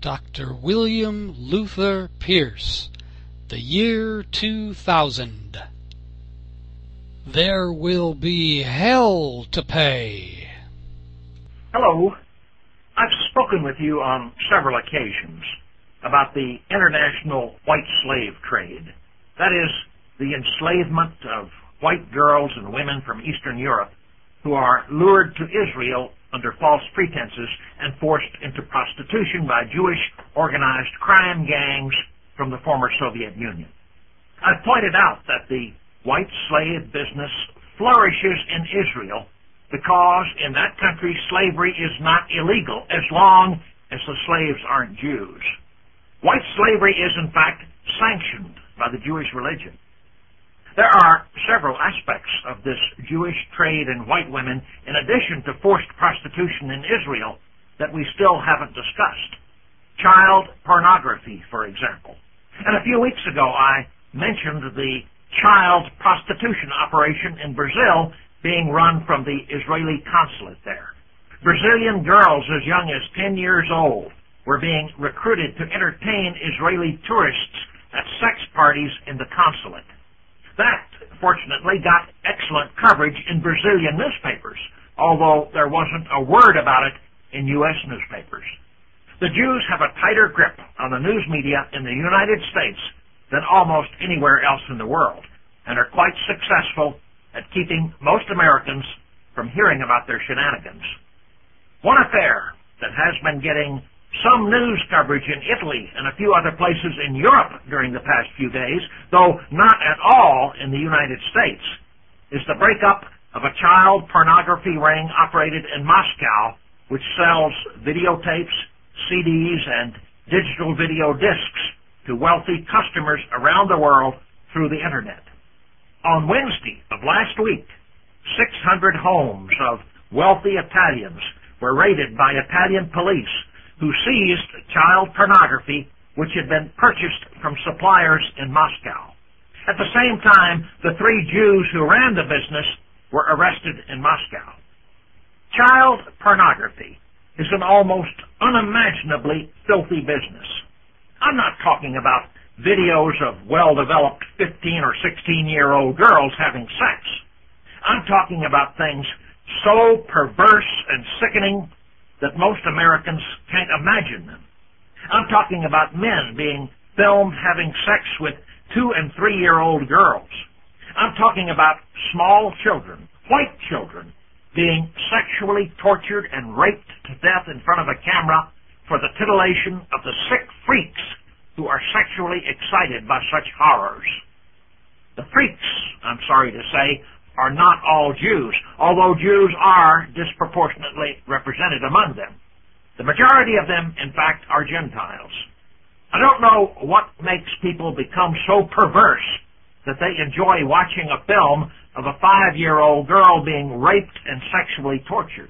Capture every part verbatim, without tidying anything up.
Doctor William Luther Pierce, The Year two thousand. There will be hell to pay. Hello. I've spoken with you on several occasions about the international white slave trade. That is, the enslavement of white girls and women from Eastern Europe who are lured to Israel under false pretenses and forced into prostitution by Jewish organized crime gangs from the former Soviet Union. I've pointed out that the white slave business flourishes in Israel because in that country slavery is not illegal as long as the slaves aren't Jews. White slavery is in fact sanctioned by the Jewish religion. There are several aspects of this Jewish trade in white women, in addition to forced prostitution in Israel, that we still haven't discussed. Child pornography, for example. And a few weeks ago I mentioned the child prostitution operation in Brazil being run from the Israeli consulate there. Brazilian girls as young as ten years old were being recruited to entertain Israeli tourists at sex parties in the consulate. That, fortunately, got excellent coverage in Brazilian newspapers, although there wasn't a word about it in U S newspapers. The Jews have a tighter grip on the news media in the United States than almost anywhere else in the world, and are quite successful at keeping most Americans from hearing about their shenanigans. One affair that has been getting some news coverage in Italy and a few other places in Europe during the past few days, though not at all in the United States, is the breakup of a child pornography ring operated in Moscow, which sells videotapes, C Ds, and digital video discs to wealthy customers around the world through the Internet. On Wednesday of last week, six hundred homes of wealthy Italians were raided by Italian police who seized child pornography which had been purchased from suppliers in Moscow. At the same time, the three Jews who ran the business were arrested in Moscow. Child pornography is an almost unimaginably filthy business. I'm not talking about videos of well-developed fifteen or sixteen-year-old girls having sex. I'm talking about things so perverse and sickening that most Americans can't imagine them. I'm talking about men being filmed having sex with two- and three-year-old girls. I'm talking about small children, white children, being sexually tortured and raped to death in front of a camera for the titillation of the sick freaks who are sexually excited by such horrors. The freaks, I'm sorry to say, are not all Jews, although Jews are disproportionately represented among them. The majority of them, in fact, are Gentiles. I don't know what makes people become so perverse that they enjoy watching a film of a five-year-old girl being raped and sexually tortured.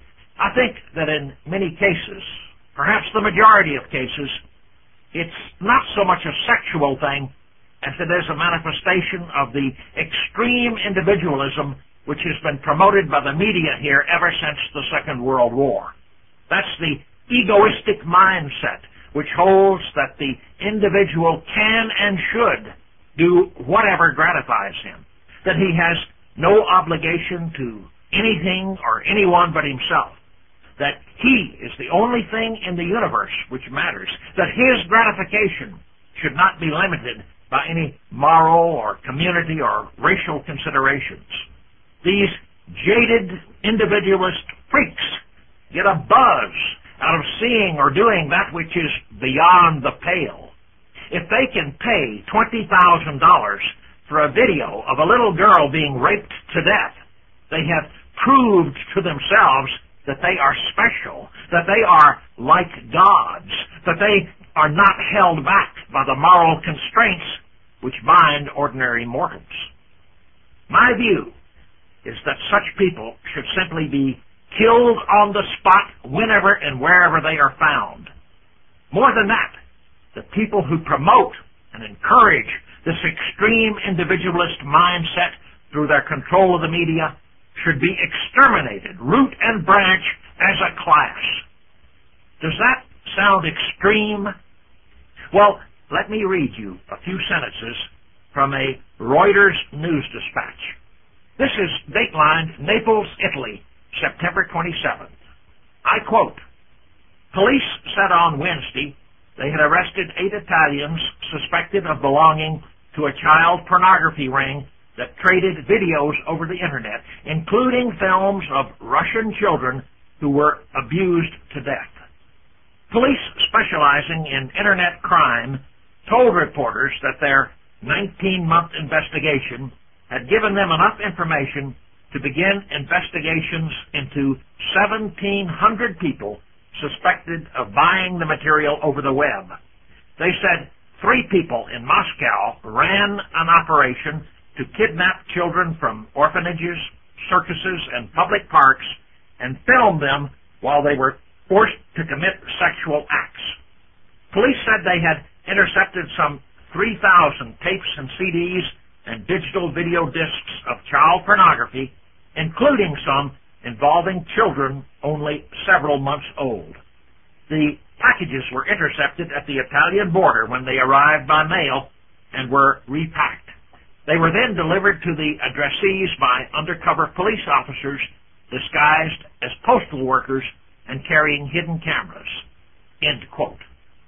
I think that in many cases, perhaps the majority of cases, it's not so much a sexual thing as it is a manifestation of the extreme individualism which has been promoted by the media here ever since the Second World War. That's the egoistic mindset which holds that the individual can and should do whatever gratifies him, that he has no obligation to anything or anyone but himself, that he is the only thing in the universe which matters, that his gratification should not be limited by any moral or community or racial considerations. These jaded individualist freaks get a buzz out of seeing or doing that which is beyond the pale. If they can pay twenty thousand dollars for a video of a little girl being raped to death, they have proved to themselves that they are special, that they are like gods, that they are not held back by the moral constraints which bind ordinary mortals. My view is that such people should simply be killed on the spot whenever and wherever they are found. More than that, the people who promote and encourage this extreme individualist mindset through their control of the media should be exterminated, root and branch, as a class. Does that sound extreme? Well, let me read you a few sentences from a Reuters news dispatch. This is datelined Naples, Italy, September twenty-seventh. I quote, "Police said on Wednesday they had arrested eight Italians suspected of belonging to a child pornography ring that traded videos over the Internet, including films of Russian children who were abused to death." Police specializing in Internet crime told reporters that their nineteen-month investigation had given them enough information to begin investigations into seventeen hundred people suspected of buying the material over the web. They said three people in Moscow ran an operation to kidnap children from orphanages, circuses, and public parks and film them while they were forced to commit sexual acts. Police said they had intercepted some three thousand tapes and C Ds and digital video discs of child pornography, including some involving children only several months old. The packages were intercepted at the Italian border when they arrived by mail and were repacked. They were then delivered to the addressees by undercover police officers disguised as postal workers and carrying hidden cameras. End quote.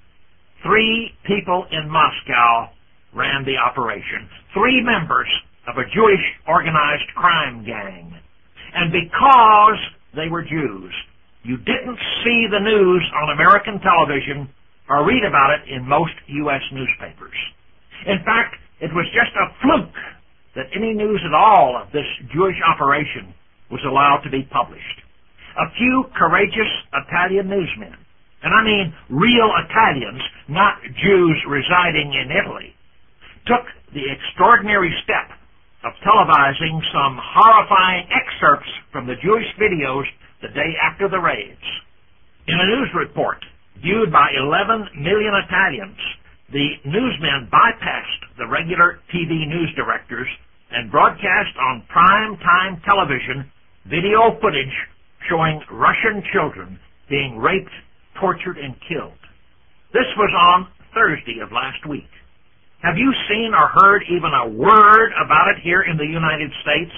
Three people in Moscow ran the operation. Three members of a Jewish organized crime gang. And because they were Jews, you didn't see the news on American television or read about it in most U S newspapers. In fact, it was just a fluke that any news at all of this Jewish operation was allowed to be published. A few courageous Italian newsmen, and I mean real Italians, not Jews residing in Italy, took the extraordinary step of televising some horrifying excerpts from the Jewish videos the day after the raids. In a news report viewed by eleven million Italians, the newsmen bypassed the regular T V news directors and broadcast on prime-time television video footage showing Russian children being raped, tortured, and killed. This was on Thursday of last week. Have you seen or heard even a word about it here in the United States?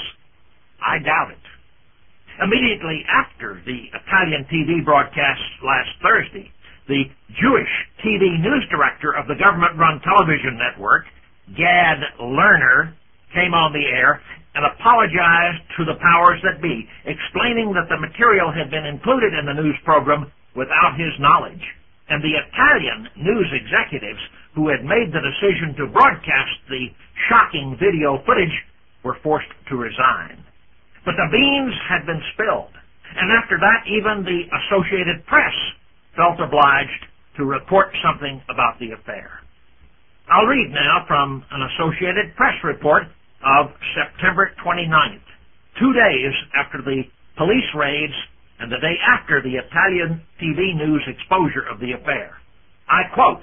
I doubt it. Immediately after the Italian T V broadcast last Thursday, the Jewish T V news director of the government-run television network, Gad Lerner, came on the air and apologized to the powers that be, explaining that the material had been included in the news program without his knowledge. And the Italian news executives who had made the decision to broadcast the shocking video footage were forced to resign. But the beans had been spilled, and after that even the Associated Press felt obliged to report something about the affair. I'll read now from an Associated Press report of September twenty-ninth, two days after the police raids and the day after the Italian T V news exposure of the affair. I quote,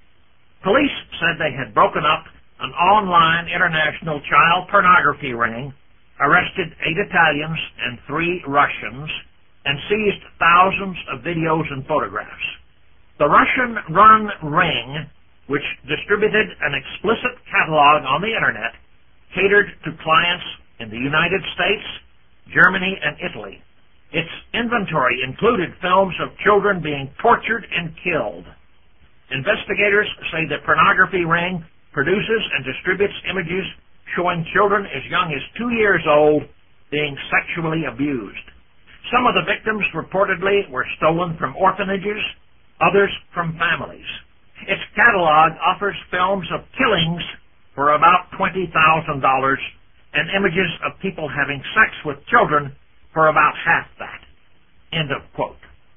"Police said they had broken up an online international child pornography ring, arrested eight Italians and three Russians, and seized thousands of videos and photographs. The Russian-run ring, which distributed an explicit catalog on the Internet, catered to clients in the United States, Germany, and Italy. Its inventory included films of children being tortured and killed. Investigators say the pornography ring produces and distributes images showing children as young as two years old being sexually abused. Some of the victims reportedly were stolen from orphanages, others from families. Its catalog offers films of killings for about twenty thousand dollars and images of people having sex with children for about half that." End of quote.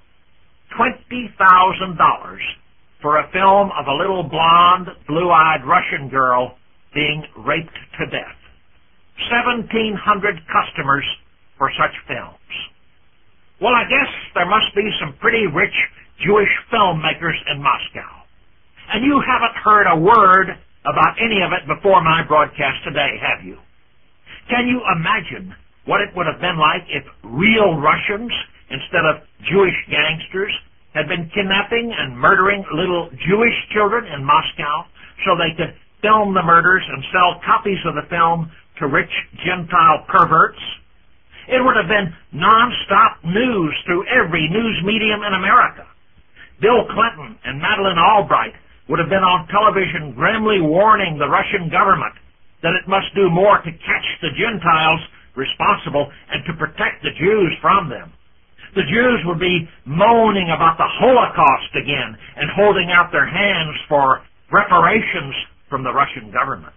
twenty thousand dollars for a film of a little blonde, blue-eyed Russian girl being raped to death. seventeen hundred customers for such films. Well, I guess there must be some pretty rich Jewish filmmakers in Moscow. And you haven't heard a word about any of it before my broadcast today, have you? Can you imagine what it would have been like if real Russians, instead of Jewish gangsters, had been kidnapping and murdering little Jewish children in Moscow so they could film the murders and sell copies of the film to rich Gentile perverts. It would have been non-stop news through every news medium in America. Bill Clinton and Madeleine Albright would have been on television grimly warning the Russian government that it must do more to catch the Gentiles responsible and to protect the Jews from them. The Jews would be moaning about the Holocaust again and holding out their hands for reparations from the Russian government.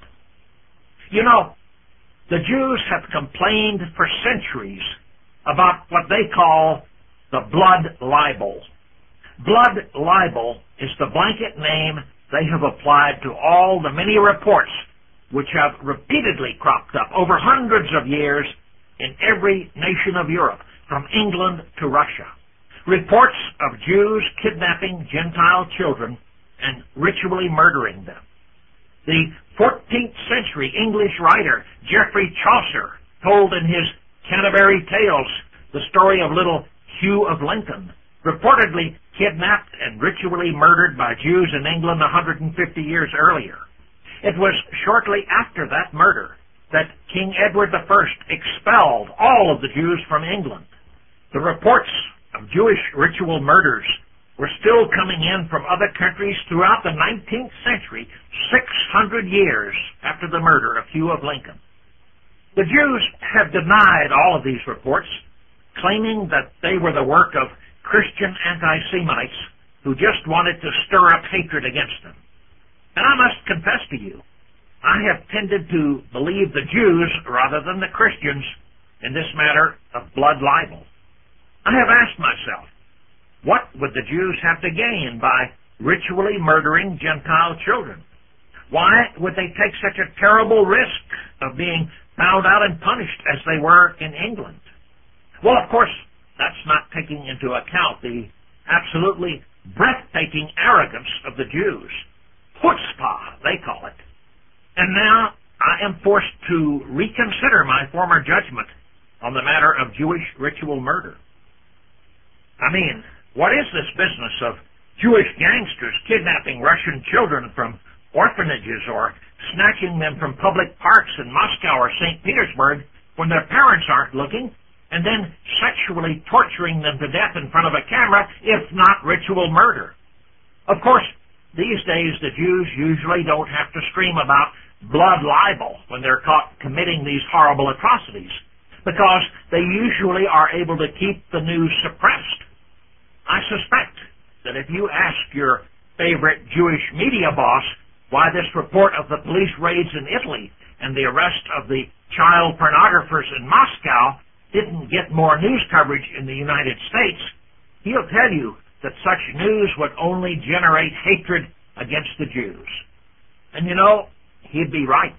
You know, the Jews have complained for centuries about what they call the blood libel. Blood libel is the blanket name they have applied to all the many reports which have repeatedly cropped up over hundreds of years in every nation of Europe, from England to Russia. Reports of Jews kidnapping Gentile children and ritually murdering them. The fourteenth century English writer Geoffrey Chaucer told in his Canterbury Tales the story of little Hugh of Lincoln, reportedly kidnapped and ritually murdered by Jews in England one hundred fifty years earlier. It was shortly after that murder that King Edward the First expelled all of the Jews from England. The reports of Jewish ritual murders were still coming in from other countries throughout the nineteenth century, six hundred years after the murder of Hugh of Lincoln. The Jews have denied all of these reports, claiming that they were the work of Christian anti-Semites who just wanted to stir up hatred against them. And I must confess to you, I have tended to believe the Jews rather than the Christians in this matter of blood libel. I have asked myself, what would the Jews have to gain by ritually murdering Gentile children? Why would they take such a terrible risk of being found out and punished as they were in England? Well, of course, that's not taking into account the absolutely breathtaking arrogance of the Jews. Chutzpah, they call it. And now I am forced to reconsider my former judgment on the matter of Jewish ritual murder. I mean, what is this business of Jewish gangsters kidnapping Russian children from orphanages or snatching them from public parks in Moscow or Saint Petersburg when their parents aren't looking, and then sexually torturing them to death in front of a camera, if not ritual murder? Of course, these days the Jews usually don't have to scream about blood libel when they're caught committing these horrible atrocities, because they usually are able to keep the news suppressed. I suspect that if you ask your favorite Jewish media boss why this report of the police raids in Italy and the arrest of the child pornographers in Moscow didn't get more news coverage in the United States, he'll tell you that such news would only generate hatred against the Jews. And you know, he'd be right.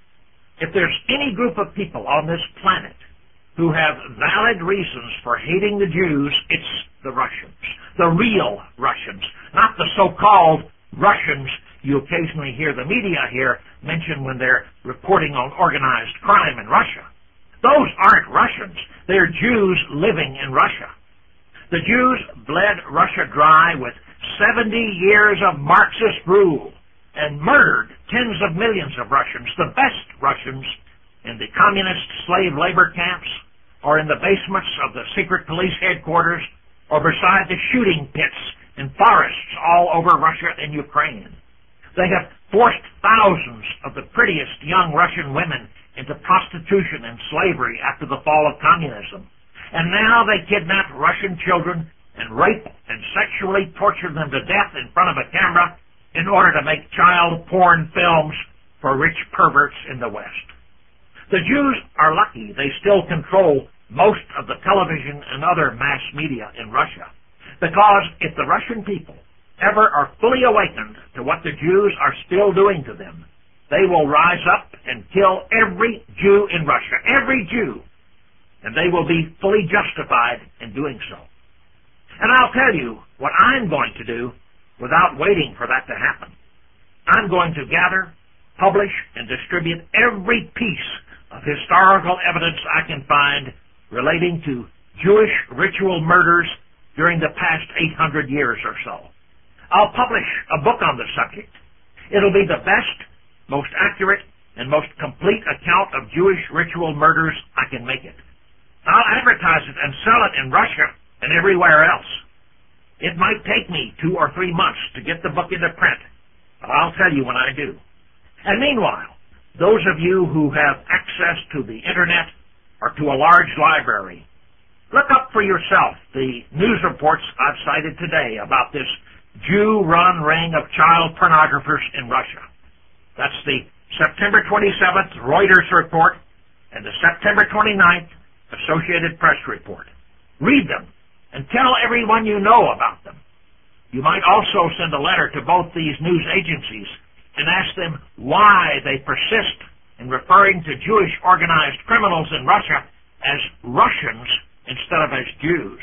If there's any group of people on this planet who have valid reasons for hating the Jews, it's the Russians. The real Russians, not the so-called Russians you occasionally hear the media here mention when they're reporting on organized crime in Russia. Those aren't Russians. They're Jews living in Russia. The Jews bled Russia dry with seventy years of Marxist rule and murdered tens of millions of Russians, the best Russians, in the communist slave labor camps or in the basements of the secret police headquarters or beside the shooting pits in forests all over Russia and Ukraine. They have forced thousands of the prettiest young Russian women into prostitution and slavery after the fall of communism. And now they kidnap Russian children and rape and sexually torture them to death in front of a camera in order to make child porn films for rich perverts in the West. The Jews are lucky they still control most of the television and other mass media in Russia, because if the Russian people ever are fully awakened to what the Jews are still doing to them, they will rise up and kill every Jew in Russia, every Jew, and they will be fully justified in doing so. And I'll tell you what I'm going to do without waiting for that to happen. I'm going to gather, publish, and distribute every piece of historical evidence I can find relating to Jewish ritual murders during the past eight hundred years or so. I'll publish a book on the subject. It'll be the best, most accurate, and most complete account of Jewish ritual murders I can make it. I'll advertise it and sell it in Russia and everywhere else. It might take me two or three months to get the book into print, but I'll tell you when I do. And meanwhile, those of you who have access to the Internet or to a large library, look up for yourself the news reports I've cited today about this Jew-run ring of child pornographers in Russia. That's the September twenty-seventh Reuters report and the September twenty-ninth Associated Press report. Read them and tell everyone you know about them. You might also send a letter to both these news agencies and ask them why they persist in referring to Jewish organized criminals in Russia as Russians instead of as Jews.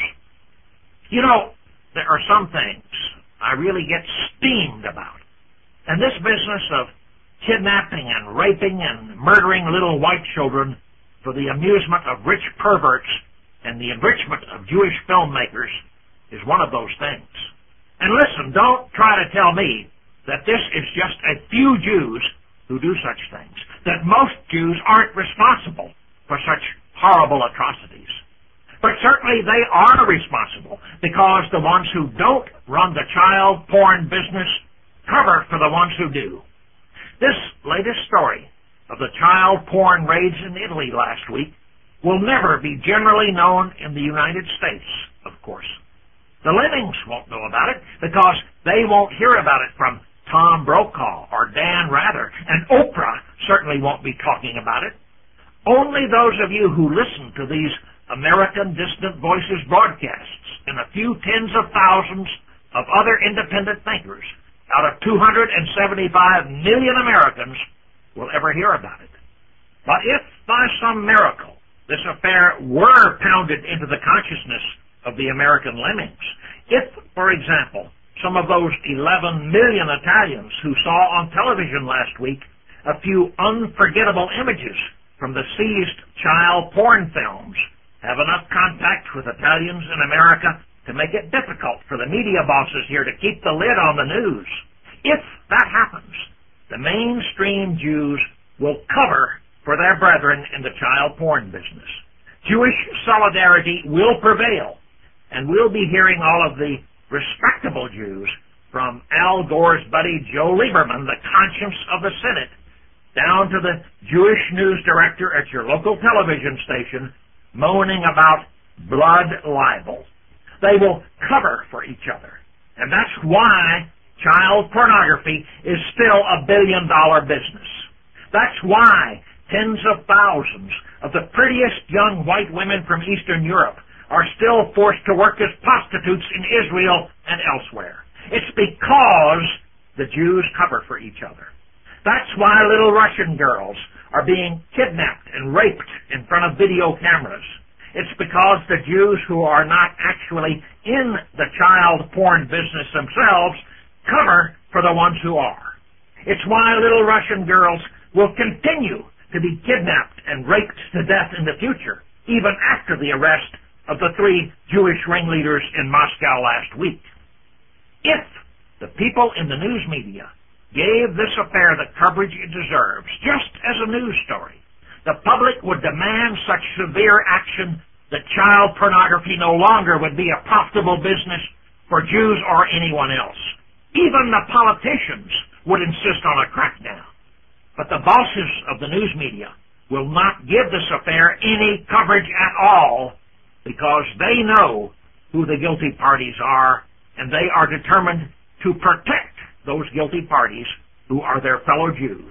You know, there are some things I really get steamed about. And this business of kidnapping and raping and murdering little white children for the amusement of rich perverts and the enrichment of Jewish filmmakers is one of those things. And listen, don't try to tell me that this is just a few Jews who do such things, that most Jews aren't responsible for such horrible atrocities. But certainly they are responsible, because the ones who don't run the child porn business cover for the ones who do. This latest story of the child porn raids in Italy last week will never be generally known in the United States, of course. The Lemmings won't know about it because they won't hear about it from Tom Brokaw or Dan Rather, and Oprah certainly won't be talking about it. Only those of you who listen to these American Distant Voices broadcasts and a few tens of thousands of other independent thinkers out of two hundred seventy-five million Americans will ever hear about it. But if by some miracle this affair were pounded into the consciousness of the American lemmings, if, for example, some of those eleven million Italians who saw on television last week a few unforgettable images from the seized child porn films have enough contact with Italians in America to make it difficult for the media bosses here to keep the lid on the news, if that happens, the mainstream Jews will cover for their brethren in the child porn business. Jewish solidarity will prevail, and we'll be hearing all of the respectable Jews, from Al Gore's buddy Joe Lieberman, the conscience of the Senate, down to the Jewish news director at your local television station, moaning about blood libel. They will cover for each other. And that's why child pornography is still a billion-dollar business. That's why tens of thousands of the prettiest young white women from Eastern Europe are still forced to work as prostitutes in Israel and elsewhere. It's because the Jews cover for each other. That's why little Russian girls are being kidnapped and raped in front of video cameras. It's because the Jews who are not actually in the child porn business themselves cover for the ones who are. It's why little Russian girls will continue to be kidnapped and raped to death in the future, even after the arrest of the three Jewish ringleaders in Moscow last week. If the people in the news media gave this affair the coverage it deserves, just as a news story, the public would demand such severe action that child pornography no longer would be a profitable business for Jews or anyone else. Even the politicians would insist on a crackdown. But the bosses of the news media will not give this affair any coverage at all, because they know who the guilty parties are, and they are determined to protect those guilty parties who are their fellow Jews.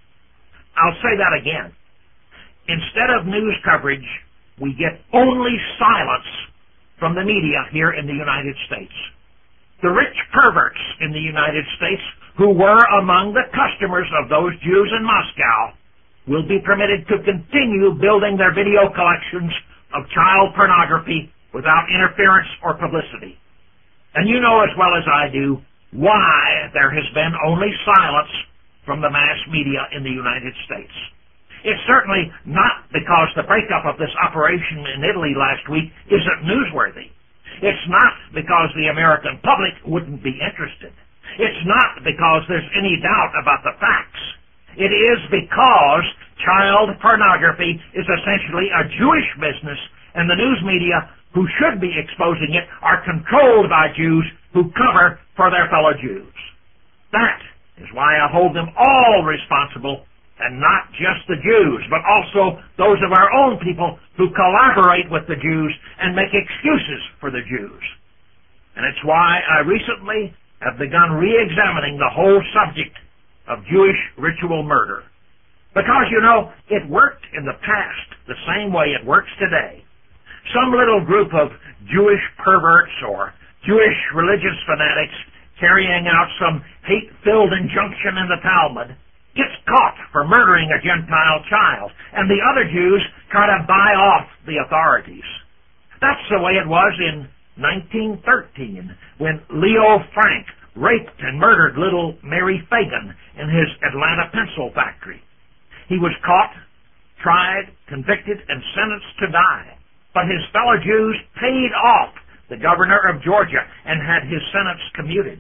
I'll say that again. Instead of news coverage, we get only silence from the media here in the United States. The rich perverts in the United States who were among the customers of those Jews in Moscow will be permitted to continue building their video collections of child pornography without interference or publicity. And you know as well as I do why there has been only silence from the mass media in the United States. It's certainly not because the breakup of this operation in Italy last week isn't newsworthy. It's not because the American public wouldn't be interested. It's not because there's any doubt about the facts. It is because child pornography is essentially a Jewish business, and the news media who should be exposing it are controlled by Jews who cover for their fellow Jews. That is why I hold them all responsible, and not just the Jews, but also those of our own people who collaborate with the Jews and make excuses for the Jews. And it's why I recently have begun re-examining the whole subject of Jewish ritual murder. Because, you know, it worked in the past the same way it works today. Some little group of Jewish perverts or Jewish religious fanatics carrying out some hate-filled injunction in the Talmud gets caught for murdering a Gentile child, and the other Jews try to buy off the authorities. That's the way it was in nineteen thirteen, when Leo Frank raped and murdered little Mary Fagan in his Atlanta pencil factory. He was caught, tried, convicted, and sentenced to die. But his fellow Jews paid off the governor of Georgia and had his sentence commuted.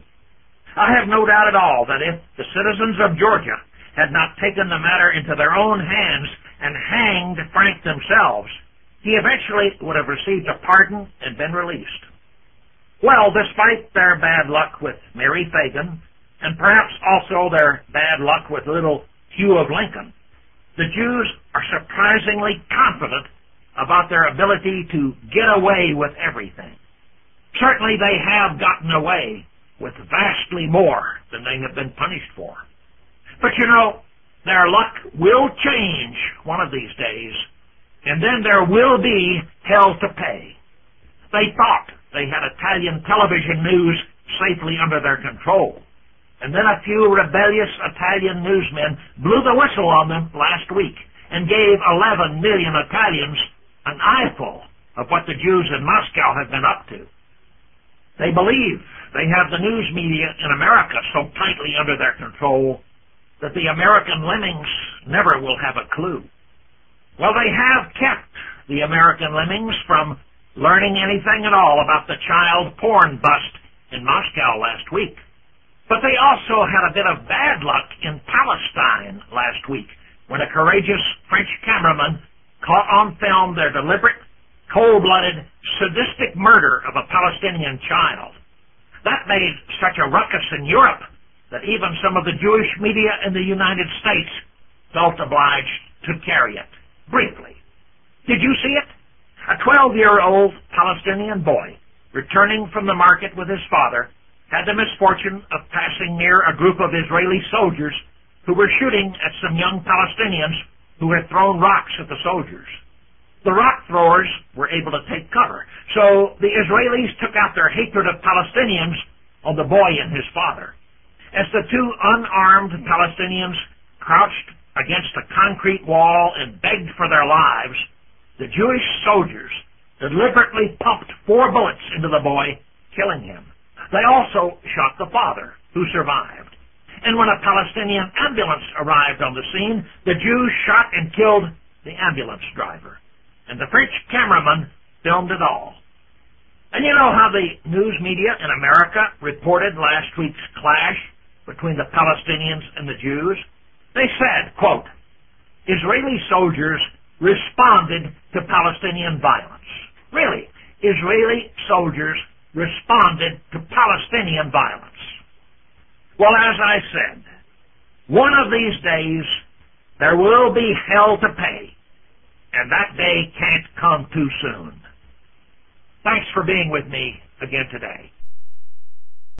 I have no doubt at all that if the citizens of Georgia had not taken the matter into their own hands and hanged Frank themselves, he eventually would have received a pardon and been released. Well, despite their bad luck with Mary Fagan, and perhaps also their bad luck with little Hugh of Lincoln, the Jews are surprisingly confident about their ability to get away with everything. Certainly they have gotten away with vastly more than they have been punished for. But you know, their luck will change one of these days, and then there will be hell to pay. They thought they had Italian television news safely under their control, and then a few rebellious Italian newsmen blew the whistle on them last week and gave eleven million Italians an eyeful of what the Jews in Moscow have been up to. They believe they have the news media in America so tightly under their control that the American lemmings never will have a clue. Well, they have kept the American lemmings from learning anything at all about the child porn bust in Moscow last week. But they also had a bit of bad luck in Palestine last week when a courageous French cameraman caught on film their deliberate, cold-blooded, sadistic murder of a Palestinian child. That made such a ruckus in Europe that even some of the Jewish media in the United States felt obliged to carry it. Briefly. Did you see it? A twelve-year-old Palestinian boy, returning from the market with his father, had the misfortune of passing near a group of Israeli soldiers who were shooting at some young Palestinians who had thrown rocks at the soldiers. The rock throwers were able to take cover, so the Israelis took out their hatred of Palestinians on the boy and his father. As the two unarmed Palestinians crouched against a concrete wall and begged for their lives, the Jewish soldiers deliberately pumped four bullets into the boy, killing him. They also shot the father, who survived. And when a Palestinian ambulance arrived on the scene, the Jews shot and killed the ambulance driver. And the French cameraman filmed it all. And you know how the news media in America reported last week's clash between the Palestinians and the Jews? They said, quote, Israeli soldiers responded to Palestinian violence. Really, Israeli soldiers responded to Palestinian violence. Well, as I said, one of these days there will be hell to pay, and that day can't come too soon. Thanks for being with me again today.